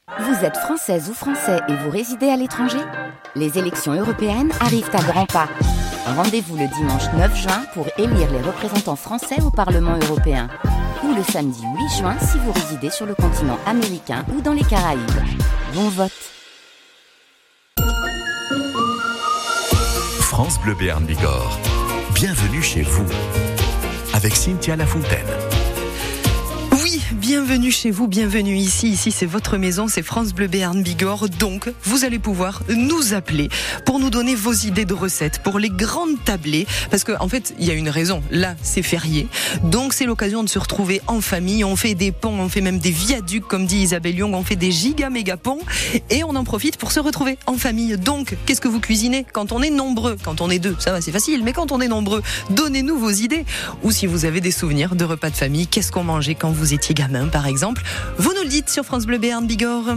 Vous êtes française ou français et vous résidez à l'étranger ? Les élections européennes arrivent à grands pas. Rendez-vous le dimanche 9 juin pour élire les représentants français au Parlement européen. Ou le samedi 8 juin si vous résidez sur le continent américain ou dans les Caraïbes. Bon vote. France Bleu Béarn Bigorre. Bienvenue chez vous. Avec Cynthia Lafontaine. Bienvenue chez vous, bienvenue ici. Ici, c'est votre maison, c'est France Bleu Béarn Bigorre. Donc, vous allez pouvoir nous appeler pour nous donner vos idées de recettes pour les grandes tablées. Parce que, en fait, il y a une raison. Là, c'est férié. Donc, c'est l'occasion de se retrouver en famille. On fait des ponts, on fait même des viaducs, comme dit Isabelle Young. On fait des méga ponts. Et on en profite pour se retrouver en famille. Donc, qu'est-ce que vous cuisinez quand on est nombreux? Quand on est deux, ça va, c'est facile. Mais quand on est nombreux, donnez-nous vos idées. Ou si vous avez des souvenirs de repas de famille, qu'est-ce qu'on mangeait quand vous étiez gamin, par exemple, vous nous le dites sur France Bleu Béarn Bigorre.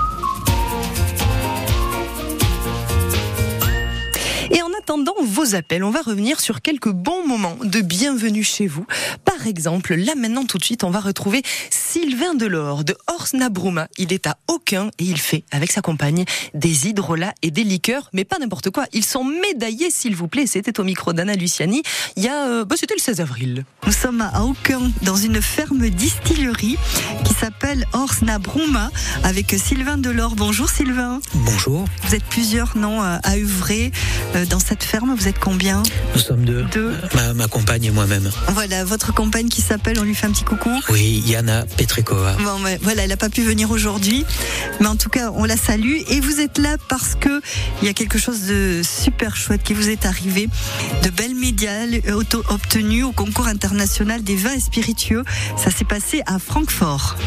Et en attendant vos appels, on va revenir sur quelques bons moments de bienvenue chez vous. Par exemple, là maintenant tout de suite, on va retrouver Sylvain Delors de Orsnabruma. Il est à Aucun et il fait avec sa compagne des hydrolats et des liqueurs, mais pas n'importe quoi. Ils sont médaillés, s'il vous plaît. C'était au micro d'Anna Luciani. Il y a, c'était le 16 avril. Nous sommes à Aucun, dans une ferme distillerie qui s'appelle Orsnabruma, avec Sylvain Delors. Bonjour Sylvain. Bonjour. Vous êtes plusieurs, non, à œuvrer dans cette ferme. Vous êtes combien? Nous sommes deux. Ma compagne et moi-même. Voilà, votre compagne qui s'appelle, on lui fait un petit coucou. Oui, Yana Petrekova. Bon, voilà, elle n'a pas pu venir aujourd'hui, mais en tout cas, on la salue. Et vous êtes là parce que il y a quelque chose de super chouette qui vous est arrivé, de belles médailles obtenues au concours international des vins et spiritueux. Ça s'est passé à Francfort.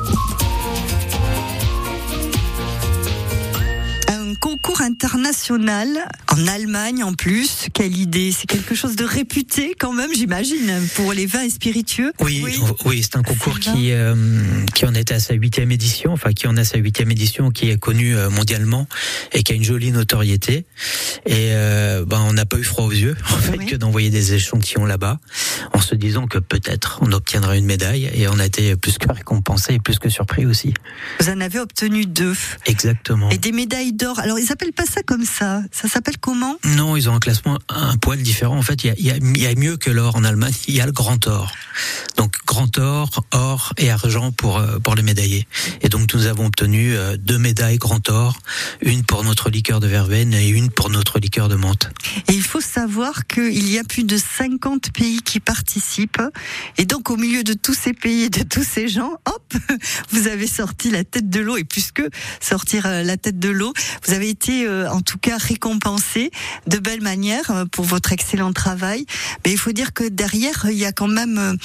Concours international en Allemagne en plus. Quelle idée, c'est quelque chose de réputé quand même, j'imagine, pour les vins et spiritueux. Oui, c'est un concours qui en est à sa 8e édition, qui est connu mondialement et qui a une jolie notoriété. Et on n'a pas eu froid aux yeux en fait que d'envoyer des échantillons là-bas, en se disant que peut-être on obtiendrait une médaille, et on a été plus que récompensé et plus que surpris aussi. Vous en avez obtenu 2. Exactement. Et des médailles d'or. Alors ils s'appellent pas ça comme ça. Ça s'appelle comment? Non, ils ont un classement un poil différent. En fait, il y a mieux que l'or en Allemagne. Il y a le grand or. Donc grand or, or et argent pour les médaillés. Et donc nous avons obtenu 2 médailles grand or, une pour notre liqueur de verveine et une pour notre liqueur de menthe. Et il faut savoir qu'il y a plus de 50 pays qui participent. Et donc au milieu de tous ces pays et de tous ces gens, hop, vous avez sorti la tête de l'eau. Et plus que sortir la tête de l'eau, vous avez été en tout cas récompensé de belle manière pour votre excellent travail. Mais il faut dire que derrière, il y a quand même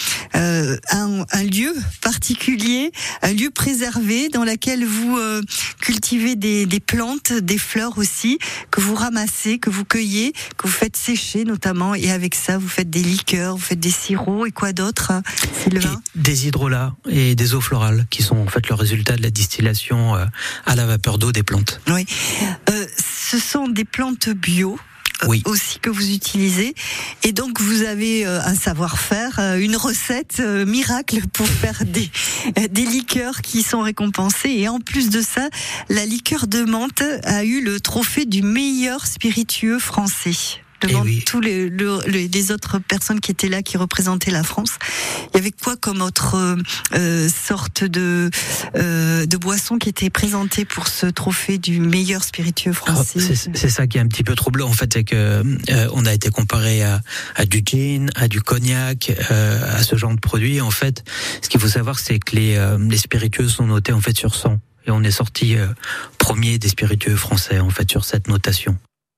un lieu particulier, un lieu préservé dans lequel vous cultivez des plantes, des fleurs aussi, que vous ramassez, que vous cueillez, que vous faites sécher notamment, et avec ça vous faites des liqueurs, vous faites des sirops, et quoi d'autre, Sylvain? Des hydrolats et des eaux florales qui sont en fait le résultat de la distillation à la vapeur d'eau des plantes. Oui. Ce sont des plantes bio. Oui. Aussi que vous utilisez, et donc vous avez un savoir-faire, une recette miracle pour faire des liqueurs qui sont récompensées. Et en plus de ça, la liqueur de menthe a eu le trophée du meilleur spiritueux français. Devant tous les autres personnes qui étaient là, qui représentaient la France. Il y avait quoi comme autre sorte de boisson qui était présentée pour ce trophée du meilleur spiritueux français? C'est ça qui est un petit peu troublant en fait, c'est que on a été comparé à du gin, à du cognac, à ce genre de produits. En fait, ce qu'il faut savoir, c'est que les spiritueux sont notés en fait sur 100, et on est sorti premier des spiritueux français en fait sur cette notation.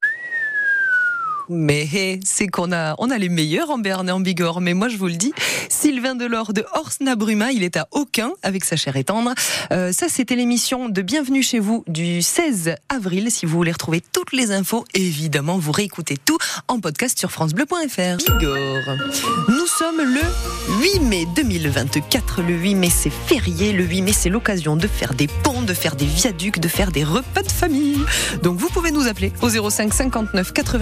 Mais c'est qu'on a les meilleurs en Béarn et en Bigorre. Mais moi, je vous le dis, Sylvain Delors de Orsnabruma, il est à Aucun avec sa chair et tendre. Ça, c'était l'émission de Bienvenue chez vous du 16 avril. Si vous voulez retrouver toutes les infos, évidemment, vous réécoutez tout en podcast sur francebleu.fr. Bigorre. Nous sommes le 8 mai 2024. Le 8 mai, c'est férié. Le 8 mai, c'est l'occasion de faire des ponts, de faire des viaducs, de faire des repas de famille. Donc, vous pouvez nous appeler au 05 59 98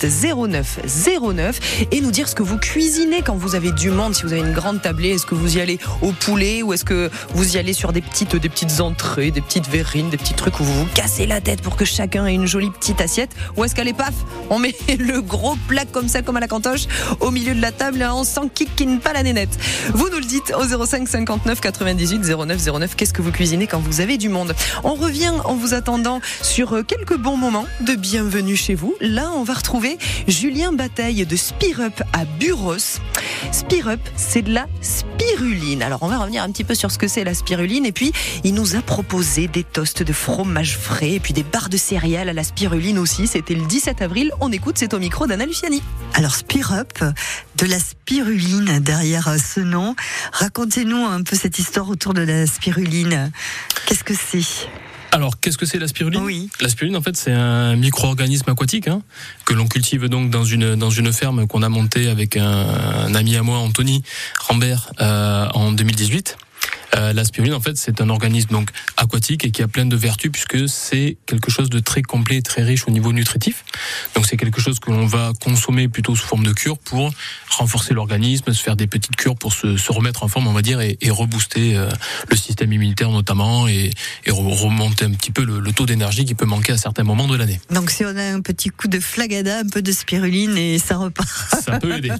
98 09 09 et nous dire ce que vous cuisinez quand vous avez du monde, si vous avez une grande tablée. Est-ce que vous y allez au poulet ou est-ce que vous y allez sur des petites entrées, des petites verrines, des petits trucs où vous vous cassez la tête pour que chacun ait une jolie petite assiette, ou est-ce qu'elle est paf, on met le gros plat comme ça, comme à la cantoche, au milieu de la table et on s'enquiquine pas la nénette. Vous nous le dites au 05 59 98 09 09. Qu'est-ce que vous cuisinez quand vous avez du monde? On revient en vous attendant sur quelques bons moments de bienvenue chez vous. Là, on va retrouver Julien Bataille de Spirup à Buros. Spirup, c'est de la spiruline. Alors, on va revenir un petit peu sur ce que c'est la spiruline. Et puis, il nous a proposé des toasts de fromage frais et puis des barres de céréales à la spiruline aussi. C'était le 17 avril. On écoute, c'est au micro d'Anna Luciani. Alors, Spirup, de la spiruline derrière ce nom. Racontez-nous un peu cette histoire autour de la spiruline. Qu'est-ce que c'est ? Alors, qu'est-ce que c'est la spiruline ? Oui. La spiruline, en fait, c'est un micro-organisme aquatique que l'on cultive donc dans une ferme qu'on a montée avec un ami à moi, Anthony Rambert, en 2018. La spiruline, en fait, c'est un organisme donc aquatique et qui a plein de vertus puisque c'est quelque chose de très complet et très riche au niveau nutritif. Donc, c'est quelque chose que l'on va consommer plutôt sous forme de cure pour renforcer l'organisme, se faire des petites cures pour se remettre en forme, on va dire, et rebooster le système immunitaire notamment et remonter un petit peu le taux d'énergie qui peut manquer à certains moments de l'année. Donc, si on a un petit coup de flagada, un peu de spiruline et ça repart. Ça peut aider.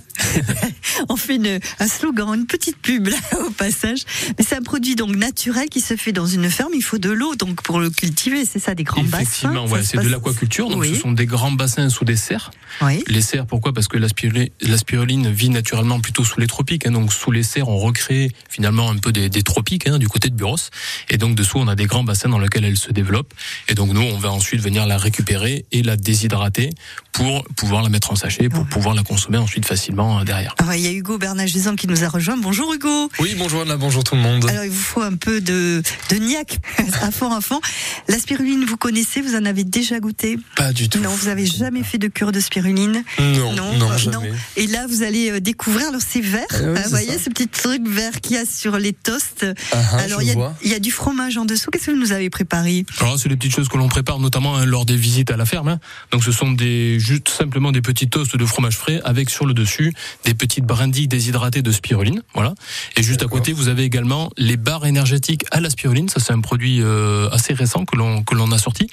On fait un slogan, une petite pub là au passage. Mais c'est un produit donc naturel qui se fait dans une ferme. Il faut de l'eau donc pour le cultiver, c'est ça, des grands bassins. Effectivement, ouais, c'est de l'aquaculture. Donc oui. Ce sont des grands bassins sous des serres. Oui. Les serres, pourquoi ? Parce que la spiruline vit naturellement plutôt sous les tropiques. Donc sous les serres, on recrée finalement un peu des tropiques du côté de Buros. Et donc dessous, on a des grands bassins dans lesquels elle se développe. Et donc nous, on va ensuite venir la récupérer et la déshydrater pour pouvoir la mettre en sachet, pour pouvoir la consommer ensuite facilement derrière. Il y a Hugo Bernagézan qui nous a rejoint. Bonjour Hugo. Oui, bonjour Anna, bonjour tout le monde. Alors il vous faut un peu de niaque à fond. La spiruline, vous connaissez, vous en avez déjà goûté ? Pas du tout. Non, vous avez jamais fait de cure de spiruline ? Non, jamais. Et là, vous allez découvrir, alors c'est vert, oui, vous voyez ce petit truc vert qu'il y a sur les toasts. Alors il y a du fromage en dessous. Qu'est-ce que vous nous avez préparé ? Alors c'est les petites choses que l'on prépare notamment lors des visites à la ferme. Donc ce sont juste simplement des petits toasts de fromage frais avec sur le dessus des petites brindilles déshydratées de spiruline. Voilà. Et juste à côté, vous avez également les barres énergétiques à la spiruline. Ça, c'est un produit assez récent que l'on a sorti,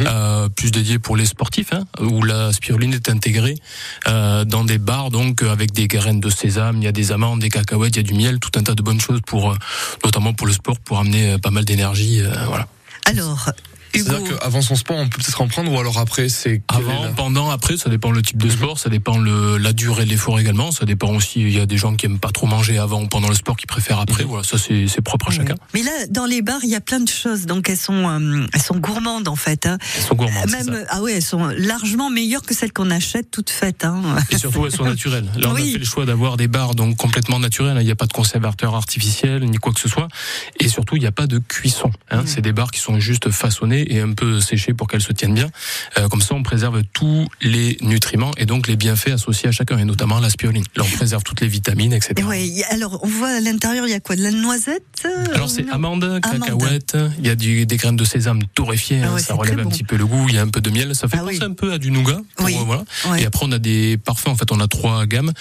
plus dédié pour les sportifs, où la spiruline est intégrée dans des barres, donc avec des graines de sésame, il y a des amandes, des cacahuètes, il y a du miel, tout un tas de bonnes choses notamment pour le sport, pour amener pas mal d'énergie. Voilà. Alors, Hugo. C'est-à-dire qu'avant son sport, on peut peut-être en prendre, ou alors après, c'est... Avant, pendant, après, ça dépend le type de sport, ça dépend la durée de l'effort également, ça dépend aussi, il y a des gens qui aiment pas trop manger avant ou pendant le sport, qui préfèrent après, voilà, ça c'est propre à chacun. Mais là, dans les bars, il y a plein de choses, donc elles sont gourmandes en fait. Elles sont gourmandes, même, elles sont largement meilleures que celles qu'on achète toutes faites. Et surtout, elles sont naturelles. Là, on a fait le choix d'avoir des bars donc complètement naturels, il n'y a pas de conservateur artificiel, ni quoi que ce soit, et surtout, il n'y a pas de cuisson. C'est des bars qui sont juste façonnés et un peu séchés pour qu'elles se tiennent bien. Comme ça, on préserve tous les nutriments et donc les bienfaits associés à chacun, et notamment la spiruline. Là, on préserve toutes les vitamines, etc. Oui, alors on voit à l'intérieur, il y a quoi ? De la noisette ? Alors c'est amandes, cacahuètes, il y a des graines de sésame torréfiées, ça relève un petit peu le goût, il y a un peu de miel, ça fait penser un peu à du nougat. Voilà. Et après, on a des parfums, en fait, on a 3 gammes.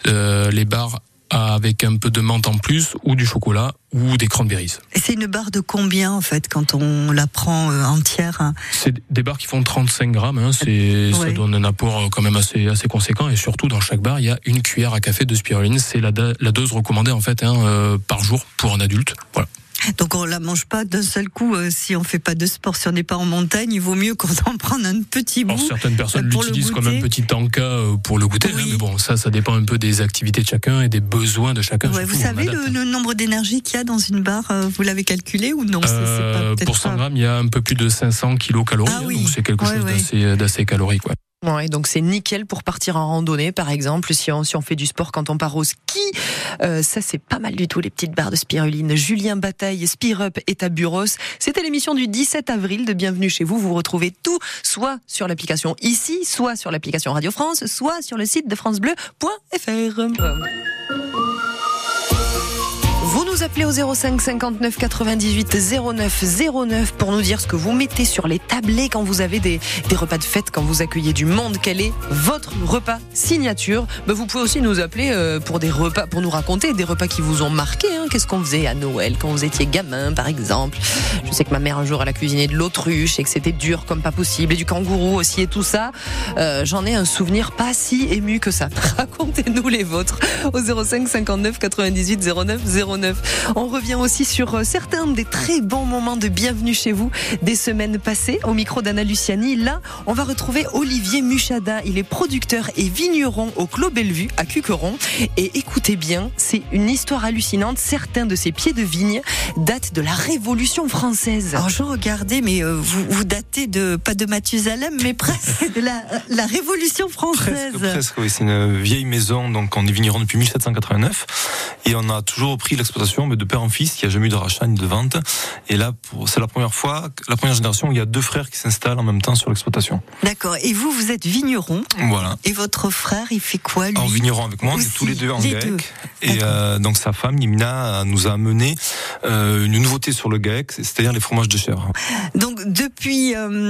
Les barres avec un peu de menthe en plus, ou du chocolat, ou des cranberries. Et c'est une barre de combien en fait quand on la prend entière ? C'est des barres qui font 35 grammes, ça donne un apport quand même assez conséquent, et surtout dans chaque barre il y a une cuillère à café de spiruline, c'est la dose recommandée en fait par jour pour un adulte. Voilà. Donc on la mange pas d'un seul coup si on fait pas de sport, si on n'est pas en montagne, il vaut mieux qu'on en prenne un petit bout. Alors certaines personnes l'utilisent comme un petit tanka pour le goûter, mais bon, ça dépend un peu des activités de chacun et des besoins de chacun. Vous savez le nombre d'énergie qu'il y a dans une barre, vous l'avez calculé ou non ? Pour 100 grammes, il y a un peu plus de 500 kilocalories, donc c'est quelque chose d'assez calorique. Ouais, donc c'est nickel pour partir en randonnée, par exemple, si on fait du sport quand on part au ski. Ça, c'est pas mal du tout, les petites barres de spiruline. Julien Bataille, Spirup est à Buros. C'était l'émission du 17 avril de Bienvenue chez vous. Vous retrouvez tout, soit sur l'application ici, soit sur l'application Radio France, soit sur le site de francebleu.fr. Vous nous appelez au 05 59 98 09 09 pour nous dire ce que vous mettez sur les tablets quand vous avez des repas de fête, quand vous accueillez du monde. Quel est votre repas signature? Vous pouvez aussi nous appeler pour des repas, pour nous raconter des repas qui vous ont marqué. Qu'est-ce qu'on faisait à Noël quand vous étiez gamin, par exemple? Je sais que ma mère un jour elle a cuisiné de l'autruche et que c'était dur comme pas possible, et du kangourou aussi et tout ça. J'en ai un souvenir pas si ému que ça. Racontez-nous les vôtres au 05 59 98 09 09. On revient aussi sur certains des très bons moments de bienvenue chez vous des semaines passées. Au micro d'Anna Luciani, là, on va retrouver Olivier Muchada. Il est producteur et vigneron au Clos Bellevue à Cuqueron. Et écoutez bien, c'est une histoire hallucinante. Certains de ces pieds de vigne datent de la Révolution française. Alors je regardais, mais vous datez pas de Mathusalem, mais presque de la Révolution française. Presque, oui. C'est une vieille maison, donc on est vigneron depuis 1789. Et on a toujours repris l'exploitation, mais de père en fils. Il n'y a jamais eu de rachat ni de vente. Et là, c'est la première fois, la première génération, où il y a 2 frères qui s'installent en même temps sur l'exploitation. D'accord. Et vous êtes vigneron. Voilà. Et votre frère, il fait quoi, lui? En vigneron avec moi, on est tous les deux en GAEC. Et donc sa femme, Yemina, nous a amené une nouveauté sur le GAEC, c'est-à-dire les fromages de chèvre. Donc depuis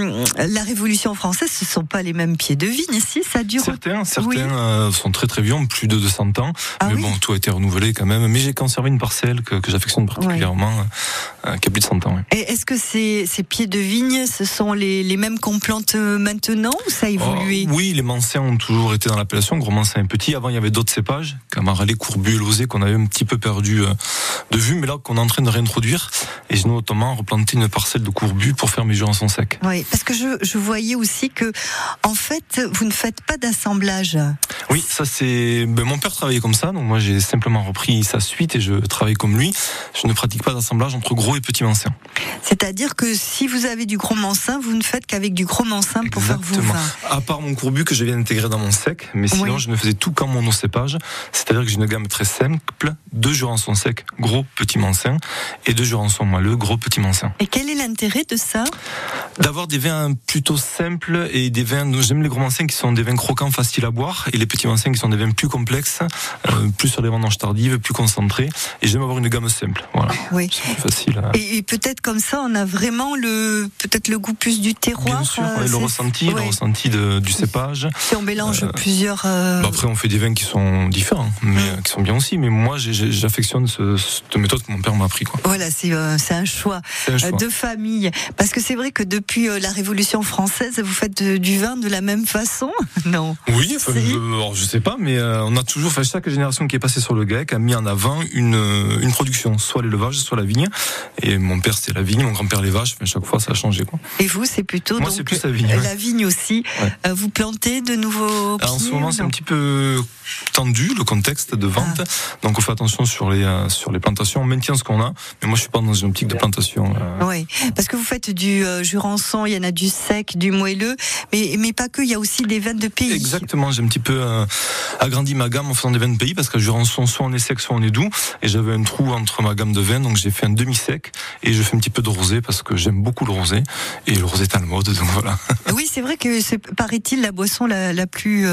la Révolution française, ce ne sont pas les mêmes pieds de vigne, si ça dure. Certains sont très très vieux, plus de 200 ans. Mais bon, tout a été renouvelé quand même. Mais j'ai conservé une parcelle que j'affectionne particulièrement, qui a plus de 100 ans. Et est-ce que ces pieds de vigne, ce sont les mêmes qu'on plante maintenant, ou ça a évolué? Oui, les Mancins ont toujours été dans l'appellation, Gros Mancin et Petit. Avant, il y avait d'autres cépages, Camaralais, Courbu et Lozé, qu'on avait un petit peu perdu de vue, mais là qu'on est en train de réintroduire. Et j'ai notamment replanté une parcelle de Courbu pour faire mes jurançons secs. Oui, parce que je voyais aussi que, en fait, vous ne faites pas d'assemblage. Oui, ça c'est... mon père travaillait comme ça, donc moi j'ai simplement repris sa suite et je travaille comme lui. Je ne pratique pas d'assemblage entre gros et petits Mancins. C'est-à-dire que si vous avez du Gros Mancin, vous ne faites qu'avec du Gros Mancin pour faire vos vins. À part mon Courbu que je viens d'intégrer dans mon sec, mais sinon je ne faisais tout qu'en monocépage. C'est-à-dire que j'ai une gamme très simple, 2 jurançons secs, gros, petits Mancins, et 2 jurançons moelleux, gros, petits Mancins. Et quel est l'intérêt de ça? D'avoir des vins plutôt simples et des vins, j'aime les Gros Mancins qui sont des vins croquants, faciles à boire, et les petits Mancins qui sont des vins plus complexes, plus sur les vendanges tardives, plus concentrés, et j'aime avoir une gamme simple. Voilà. Oui. C'est plus facile. Et peut-être comme ça, on a vraiment peut-être le goût plus du terroir. Bien sûr, le ressenti du cépage. Si on mélange plusieurs. Après, on fait des vins qui sont différents, mais qui sont bien aussi. Mais moi, j'affectionne cette méthode que mon père m'a appris, quoi. Voilà, c'est un choix de famille. Parce que c'est vrai que depuis la Révolution française, vous faites du vin de la même façon, non? Oui, alors, je sais pas, mais on a toujours, chaque génération qui est passée sur le GAEC a mis en avant une production, soit l'élevage, soit la vigne. Et mon père, c'était la vigne, mon grand-père les vaches. Mais chaque fois, ça a changé, quoi. Et vous, c'est plutôt moi, donc, c'est plus la vigne. La vigne aussi. Ouais. Vous plantez de nouveaux pieds? En ce moment, c'est un petit peu tendu le contexte de vente, donc on fait attention sur les plantations, on maintient ce qu'on a, mais moi je suis pas dans une optique de plantation. Oui, parce que vous faites du jurançon, il y en a du sec, du moelleux, mais pas que, il y a aussi des vins de pays. Exactement, j'ai un petit peu agrandi ma gamme en faisant des vins de pays, parce que jurançon, soit on est sec, soit on est doux, et j'avais un trou entre ma gamme de vins, donc j'ai fait un demi-sec, et je fais un petit peu de rosé, parce que j'aime beaucoup le rosé, et le rosé est à la mode, donc voilà. Oui, c'est vrai que c'est, paraît-il, la boisson la plus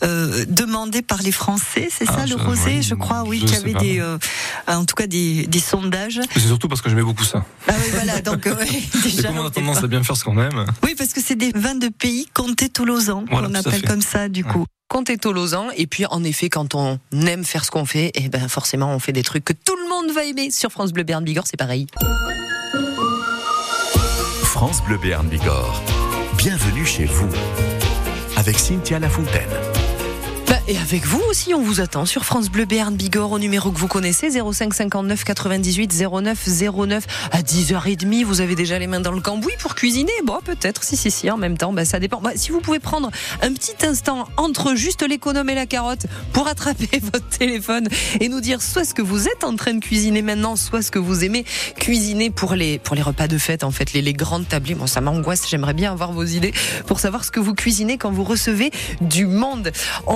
demandée par les Français, c'est ça, le rosé, je crois, oui, qu'il y avait en tout cas des sondages. Mais c'est surtout parce que j'aimais beaucoup ça. Ah oui, voilà, donc déjà. Et comme on a tendance à bien faire ce qu'on aime. Oui, parce que c'est des vins de pays comté-tolosan, voilà, on appelle comme ça, du coup. Comté-Tolosan, et puis en effet, quand on aime faire ce qu'on fait, et ben forcément, on fait des trucs que tout le monde va aimer. Sur France Bleu Béarn Bigorre, c'est pareil. France Bleu Béarn Bigorre. Bienvenue chez vous. Avec Cynthia Lafontaine. Et avec vous aussi, on vous attend sur France Bleu Béarn Bigorre au numéro que vous connaissez, 05 59 98 09 09. À 10h30, vous avez déjà les mains dans le cambouis pour cuisiner? Bon, peut-être, si, en même temps, ça dépend. Si vous pouvez prendre un petit instant entre juste l'économe et la carotte pour attraper votre téléphone et nous dire soit ce que vous êtes en train de cuisiner maintenant, soit ce que vous aimez cuisiner pour les repas de fête, en fait, les grandes tablées. Moi, ça m'angoisse, j'aimerais bien avoir vos idées pour savoir ce que vous cuisinez quand vous recevez du monde. On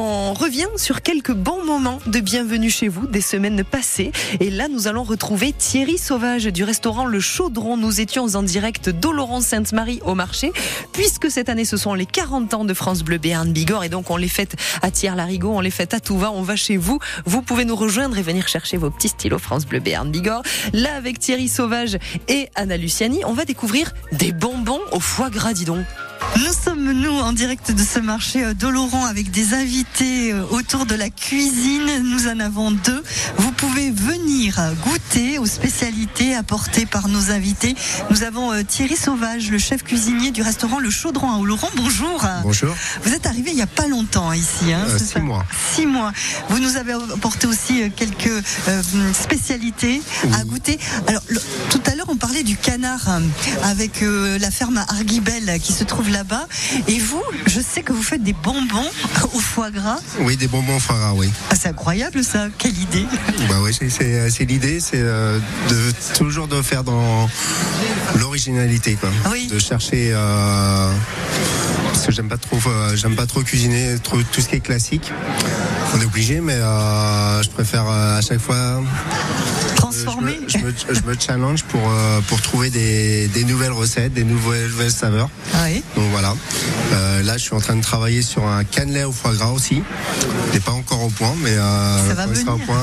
revient sur quelques bons moments de bienvenue chez vous des semaines passées. Et là, nous allons retrouver Thierry Sauvage du restaurant Le Chaudron. Nous étions en direct d'Oloron-Sainte-Marie au marché, puisque cette année, ce sont les 40 ans de France Bleu Béarn Bigorre. Et donc, on les fête à Thiers-Larigot, on les fête à tout va, on va chez vous. Vous pouvez nous rejoindre et venir chercher vos petits stylos France Bleu Béarn Bigorre. Là, avec Thierry Sauvage et Anna Luciani, on va découvrir des bonbons au foie gras, dis donc. Nous sommes, en direct de ce marché d'Oloron avec des invités autour de la cuisine. Nous en avons 2. Vous pouvez venir goûter aux spécialités apportées par nos invités. Nous avons Thierry Sauvage, le chef cuisinier du restaurant Le Chaudron à Oloron. Bonjour. Bonjour. Vous êtes arrivé il n'y a pas longtemps ici. 6 mois. 6 mois. Vous nous avez apporté aussi quelques spécialités à goûter. Alors, tout à l'heure, on parlait du canard avec la ferme à Arguibel qui se trouve là-bas. Et vous, je sais que vous faites des bonbons au foie gras. Oui, des bonbons au foie gras, oui. Ah, c'est incroyable ça, quelle idée. Bah oui, c'est l'idée, c'est toujours de faire dans l'originalité, quoi. Oui. De chercher parce que j'aime pas trop cuisiner tout ce qui est classique. On est obligé, mais je préfère à chaque fois transformer. Je me challenge pour trouver des nouvelles recettes, des nouvelles saveurs. Oui. Donc voilà. Là, je suis en train de travailler sur un cannelé au foie gras aussi. Il n'est pas encore au point, mais ça va quand il sera au point,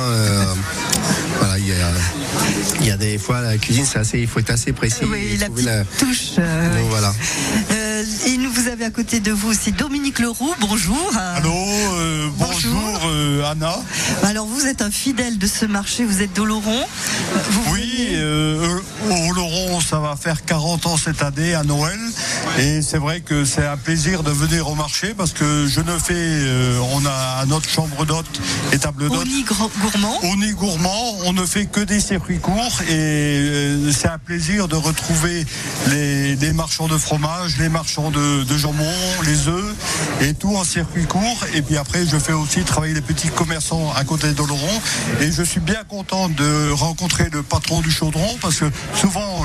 voilà, il y a des fois la cuisine, il faut être assez précis. Oui, la petite touche. Donc voilà. Et vous avez à côté de vous aussi Dominique Leroux. Bonjour. Allô, bonjour Anna. Alors vous êtes un fidèle de ce marché, vous êtes d'Oloron. Oui, Oloron, ça va faire 40 ans cette année à Noël. Et c'est vrai que c'est un plaisir de venir au marché parce que je ne fais, on a notre chambre d'hôte et table d'hôte. Au nid gourmand. Au nid gourmand, on ne fait que des circuits courts et c'est un plaisir de retrouver les marchands de fromage, les marchands de jambon, les œufs et tout en circuit court. Et puis après, je fais aussi travailler les petits commerçants à côté d'Oloron et je suis bien content de rencontrer le patron du Chaudron parce que souvent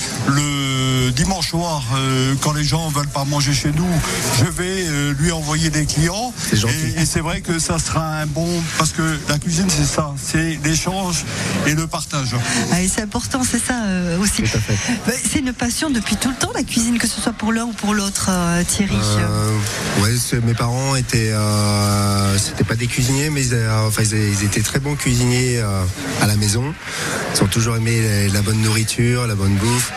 le dimanche soir, quand les gens veulent pas manger chez nous, je vais lui envoyer des clients. C'est gentil. Et c'est vrai que ça sera un bon, parce que la cuisine c'est ça, c'est l'échange et le partage. Ah, et c'est important, c'est ça aussi. Tout à fait. C'est une passion depuis tout le temps la cuisine, que ce soit pour l'un ou pour l'autre, Thierry. Ouais, mes parents étaient, c'était pas des cuisiniers, mais ils étaient très bons cuisiniers à la maison. Ils ont toujours aimé la bonne nourriture, la bonne bouffe.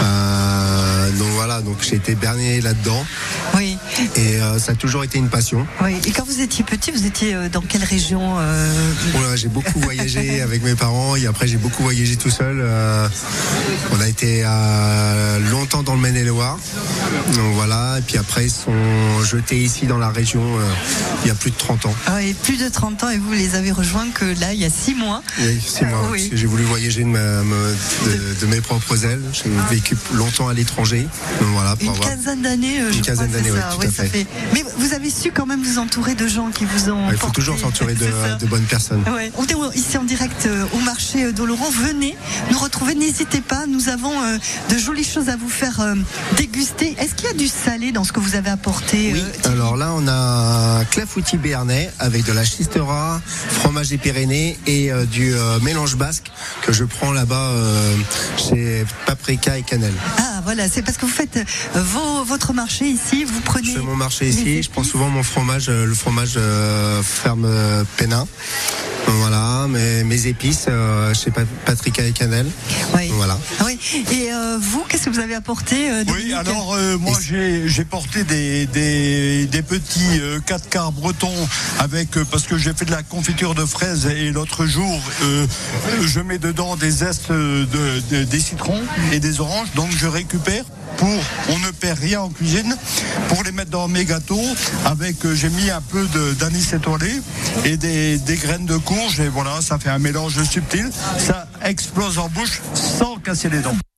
Donc voilà, donc j'ai été berné là-dedans. Oui. Et ça a toujours été une passion. Oui. Et quand vous étiez petit, vous étiez dans quelle région Voilà, j'ai beaucoup voyagé avec mes parents et après j'ai beaucoup voyagé tout seul. On a été longtemps dans le Maine-et-Loire. Donc voilà, et puis après ils sont jetés ici dans la région il y a plus de 30 ans. Oui, plus de 30 ans et vous les avez rejoints que là, il y a 6 mois. Oui, 6 mois. Oui. Parce que j'ai voulu voyager de mes propres ailes. J'ai vécu longtemps à l'étranger. Donc voilà, pour quinzaine d'années, une quinzaine d'années, oui, tout à ça fait. Mais vous avez su quand même vous entourer de gens qui vous ont. Il faut toujours s'entourer de bonnes personnes. Ouais. On est ici en direct au marché d'Oloron. Venez nous retrouver, n'hésitez pas. Nous avons de jolies choses à vous faire déguster. Est-ce qu'il y a du salé dans ce que vous avez apporté? Oui. Alors là, on a un clafoutis béarnais avec de la chistera, fromage des Pyrénées et du mélange basque que je prends là-bas chez Paprika et Cannelle. Ah voilà, c'est parce que vous faites votre marché ici, vous prenez... Je fais mon marché ici, je prends souvent mon fromage, le fromage ferme Pénin. Voilà, mes épices chez Paprika et Cannelle. Oui. Voilà. Oui. Et vous, qu'est-ce que vous avez apporté? Oui, alors moi j'ai porté des petits 4 quarts bretons avec parce que j'ai fait de la confiture de fraises et l'autre jour je mets dedans des zestes des citrons et des oranges, donc je récupère. On ne perd rien en cuisine, pour les mettre dans mes gâteaux avec, j'ai mis un peu d'anis étoilé et des graines de courge et voilà, ça fait un mélange subtil, ça explose en bouche sans casser les dents.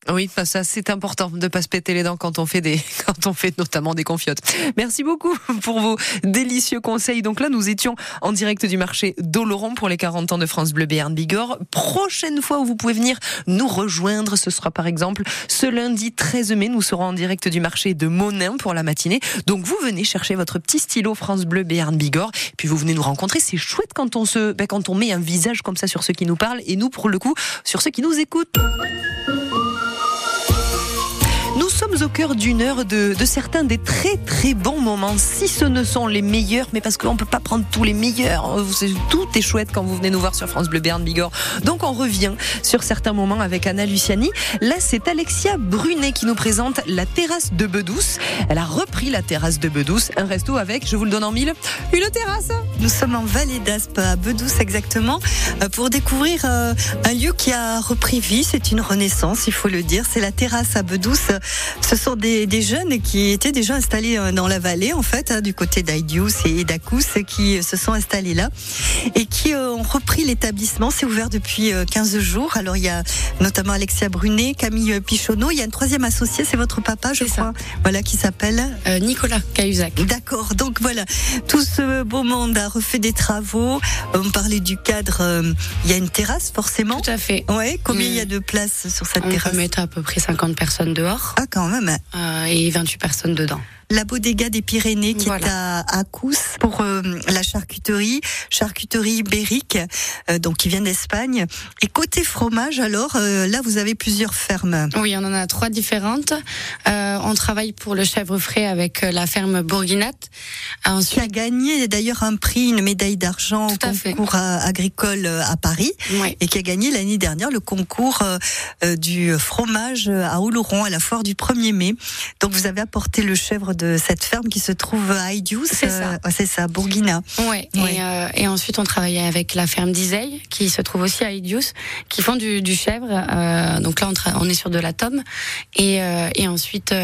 Oui, ça c'est important de pas se péter les dents quand on fait notamment des confiotes. Merci beaucoup pour vos délicieux conseils. Donc là, nous étions en direct du marché d'Oloron pour les 40 ans de France Bleu Béarn Bigorre. Prochaine fois où vous pouvez venir nous rejoindre, ce sera par exemple ce lundi 13 mai. Nous serons en direct du marché de Monin pour la matinée. Donc vous venez chercher votre petit stylo France Bleu Béarn Bigorre, puis vous venez nous rencontrer. C'est chouette quand on met un visage comme ça sur ceux qui nous parlent et nous, pour le coup, sur ceux qui nous écoutent. Nous sommes au cœur d'une heure de certains des très très bons moments, si ce ne sont les meilleurs, mais parce qu'on ne peut pas prendre tous les meilleurs. Tout est chouette quand vous venez nous voir sur France Bleu Béarn Bigorre. Donc on revient sur certains moments avec Anna Luciani. Là, c'est Alexia Brunet qui nous présente la terrasse de Bedouce. Elle a repris la terrasse de Bedouce, un resto avec, je vous le donne en mille, une terrasse. Nous sommes en Vallée d'Aspe, à Bedouce exactement, pour découvrir un lieu qui a repris vie. C'est une renaissance, il faut le dire. C'est la terrasse à Bedouce. Ce sont des jeunes qui étaient déjà installés dans la vallée, en fait, du côté d'Aidius et d'Acous, qui se sont installés là et qui ont repris l'établissement. C'est ouvert depuis 15 jours. Alors, il y a notamment Alexia Brunet, Camille Pichonneau. Il y a une troisième associée, c'est votre papa, je crois. Voilà, qui s'appelle Nicolas Cahuzac. D'accord. Donc voilà, tout ce beau monde a refait des travaux. On parlait du cadre. Il y a une terrasse, forcément. Tout à fait. Ouais. Combien il y a de places sur cette terrasse? On peut mettre à peu près 50 personnes dehors. Ah, quand même. Et 28 personnes dedans. La Bodega des Pyrénées qui est à Acous pour la charcuterie ibérique, donc qui vient d'Espagne. Et côté fromage, alors là vous avez plusieurs fermes. Oui, on en a 3 différentes. On travaille pour le chèvre frais avec la ferme Bourguinat. Qui a gagné d'ailleurs un prix, une médaille d'argent au concours agricole à Paris, et qui a gagné l'année dernière le concours du fromage à Oloron à la foire du 1er mai. Donc vous avez apporté le chèvre de cette ferme qui se trouve à Aidius. C'est ça, Bourguina. Ouais. Et ensuite on travaillait avec la ferme d'Iseille qui se trouve aussi à Aidius, qui font du chèvre. Donc là on est sur de la tome. Et ensuite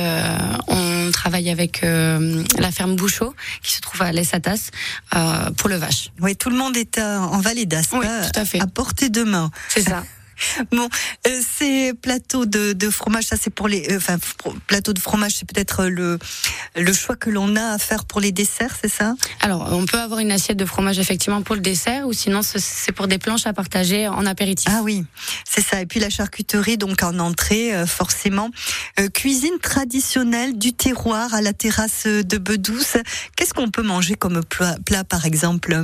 on travaille avec la ferme Bouchot qui se trouve à Les Satas pour le vache. Oui, tout le monde est en Vallée d'Aspe, tout à fait. À portée de main. C'est ça. Bon, ces plateaux de fromage, ça c'est pour les, plateaux de fromage, c'est peut-être le choix que l'on a à faire pour les desserts, c'est ça? Alors, on peut avoir une assiette de fromage effectivement pour le dessert, ou sinon c'est pour des planches à partager en apéritif. Ah oui, c'est ça. Et puis la charcuterie, donc en entrée, forcément. Cuisine traditionnelle du terroir à la terrasse de Bedouce. Qu'est-ce qu'on peut manger comme plat par exemple?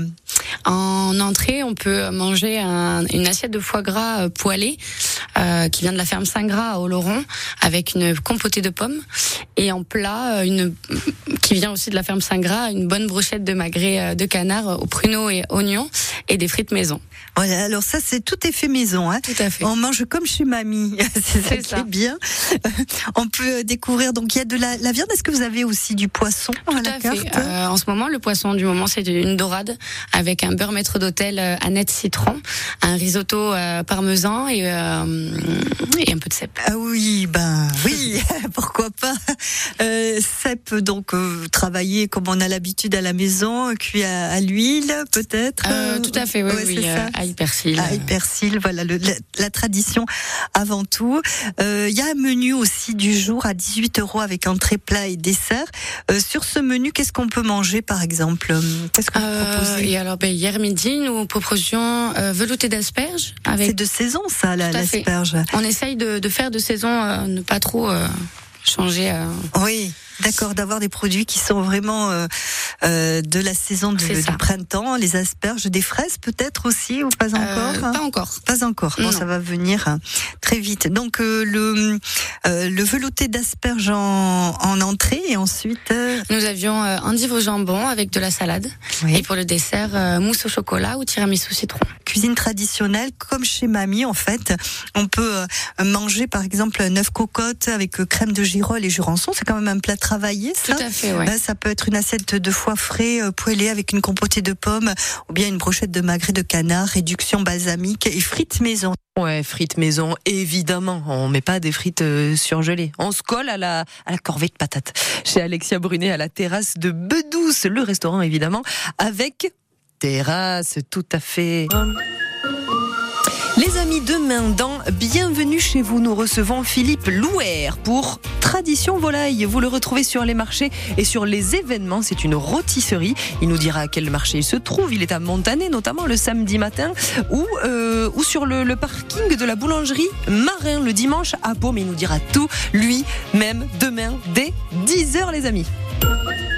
En entrée, on peut manger une assiette de foie gras poêlé qui vient de la ferme Saint-Gras à Oloron avec une compotée de pommes. Et en plat, qui vient aussi de la ferme Saint-Gras, une bonne brochette de magret de canard aux pruneaux et oignons et des frites maison. Voilà, alors ça, tout est fait maison. Hein. Tout à fait. On mange comme chez mamie. C'est ça qui est bien. On peut découvrir, donc il y a de la viande. Est-ce que vous avez aussi du poisson à la carte? En ce moment, le poisson du moment, c'est une dorade avec un beurre maître d'hôtel Annette citron, un risotto parmesan et un peu de cèpe. Ah oui, oui, pourquoi pas. Cèpe, donc travailler comme on a l'habitude à la maison, cuit à l'huile peut-être. Tout à fait, oui, ail persil. Ail persil, voilà la tradition avant tout. Il y a un menu aussi du jour à 18 € avec entrée, plat et dessert. Sur ce menu, qu'est-ce qu'on peut manger par exemple? Qu'est-ce que vous proposez? Et alors hier midi, nous proposions velouté d'asperges. C'est de saison ça, l'asperge. On essaye de faire de saison, ne pas trop changer. Oui. D'accord, d'avoir des produits qui sont vraiment de la saison du printemps, les asperges, des fraises peut-être aussi ou pas encore? Pas encore. Pas encore. Bon, ça va venir très vite. Donc le velouté d'asperges en entrée et ensuite nous avions endive au jambon avec de la salade et pour le dessert mousse au chocolat ou tiramisu citron. Cuisine traditionnelle comme chez mamie en fait. On peut manger par exemple un œuf cocotte avec crème de girole et jurançon, c'est quand même un plat travaillé, ça. Tout à fait, ouais. Ça peut être une assiette de foie frais poêlé avec une compotée de pommes ou bien une brochette de magret de canard, réduction balsamique et frites maison. Ouais, frites maison, évidemment. On met pas des frites surgelées. On se colle à la corvée de patates. Chez Alexia Brunet à la terrasse de Bedouce, le restaurant évidemment, avec terrasse, tout à fait. Les amis demain, dans Bienvenue chez vous, nous recevons Philippe Louer pour Tradition Volaille. Vous le retrouvez sur les marchés et sur les événements. C'est une rôtisserie. Il nous dira à quel marché il se trouve. Il est à Montané, notamment le samedi matin, ou sur le parking de la boulangerie Marin le dimanche à Pau. Mais il nous dira tout lui-même demain dès 10h, les amis.